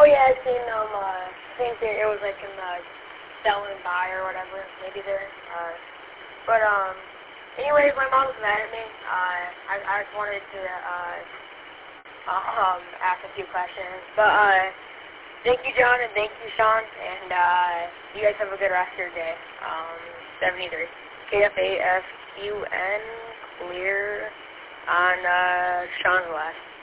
yeah, I've seen them. I think it was like in the sell and buy or whatever. Maybe there. Anyways, my mom's mad at me. I just wanted to ask a few questions. But thank you, John, and thank you, Sean, and you guys have a good rest of your day. 73. KFAFUN, clear on Sean's last.